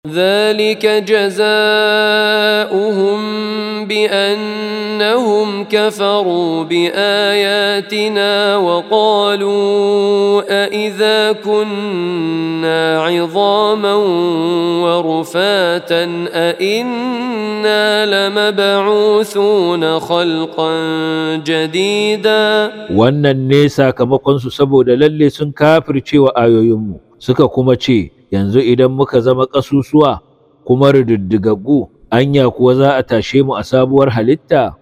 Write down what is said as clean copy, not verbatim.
ذلك جزاؤهم بأنهم كفروا بآياتنا وقالوا أإذا كنا عظاما ورفاتا أإنا لمبعوثون خلقا جديدا. wannan ne sakamakonsu saboda lalle sun kafirce wa ayoyinmu suka kuma ce yanzu idan muka zama ƙasusuwa kuma rididdigaggu anya kuwa za a tashe mu a sabuwar halitta.